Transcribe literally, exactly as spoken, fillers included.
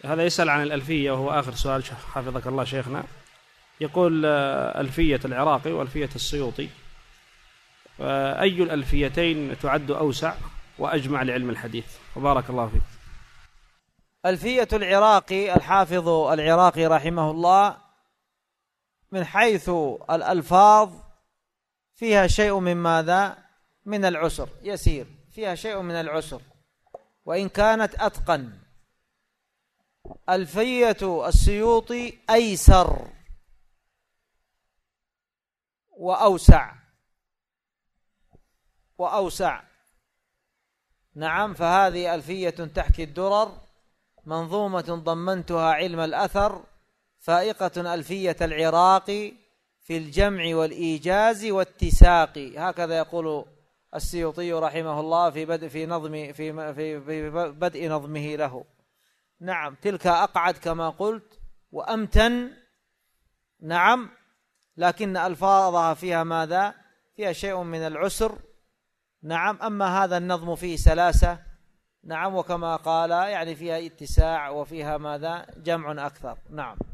هذا يسأل عن الألفية وهو آخر سؤال حفظك الله شيخنا. يقول ألفية العراقي وألفية السيوطي، أي الألفيتين تعد أوسع وأجمع لعلم الحديث؟ وبارك الله فيك. ألفية العراقي الحافظ العراقي رحمه الله من حيث الألفاظ فيها شيء من ماذا؟ من العسر، يسير فيها شيء من العسر وإن كانت أتقن. ألفية السيوطي أيسر وأوسع وأوسع نعم. فهذه ألفية تحكي الدرر، منظومة ضمنتها علم الأثر، فائقة ألفية العراقي في الجمع والإيجاز والتساق. هكذا يقول السيوطي رحمه الله في بدء في نظم في في بدء نظمه له. نعم، تلك أقعد كما قلت وأمتن، نعم، لكن ألفاظها فيها ماذا؟ فيها شيء من العسر، نعم. أما هذا النظم فيه سلاسة، نعم، وكما قال يعني فيها اتساع وفيها ماذا؟ جمع أكثر، نعم.